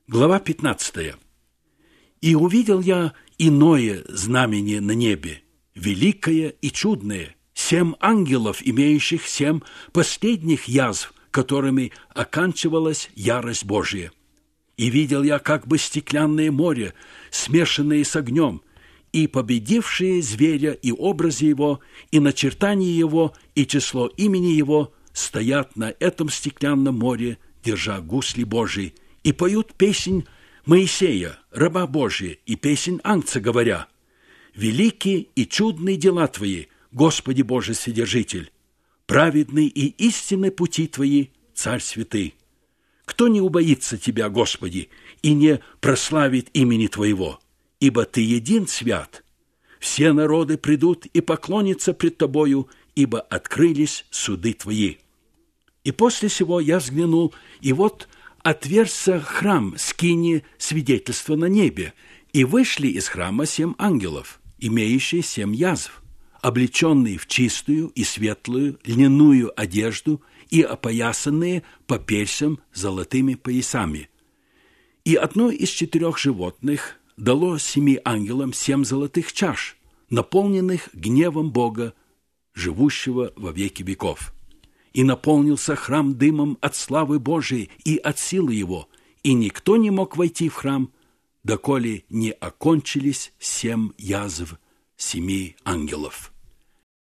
Глава 15. «И увидел я иное знамение на небе, великое и чудное, 7 ангелов, имеющих 7 последних язв, которыми оканчивалась ярость Божия. И видел я как бы стеклянное море, смешанное с огнем, и победившие зверя и образы его, и начертание его, и число имени его стоят на этом стеклянном море, держа гусли Божии, и поют песнь Моисея, раба Божия, и песнь Ангца, говоря: «Велики и чудные дела Твои, Господи Боже Вседержитель, праведны и истинны пути Твои, Царь святый. Кто не убоится Тебя, Господи, и не прославит имени Твоего? Ибо Ты един свят. Все народы придут и поклонятся пред Тобою, ибо открылись суды Твои». И после сего я взглянул, и вот отверзся храм скинии свидетельства на небе, и вышли из храма 7 ангелов, имеющие 7 язв, облеченные в чистую и светлую льняную одежду и опоясанные по персям золотыми поясами. И одно из 4 животных дало 7 ангелам 7 золотых чаш, наполненных гневом Бога, живущего во веки веков. И наполнился храм дымом от славы Божией и от силы его, и никто не мог войти в храм, доколе не окончились 7 язв 7 ангелов.